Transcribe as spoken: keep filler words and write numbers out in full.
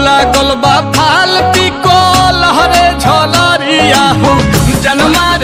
लागल बा फाल पिको लहरे झलरिया हो जनमा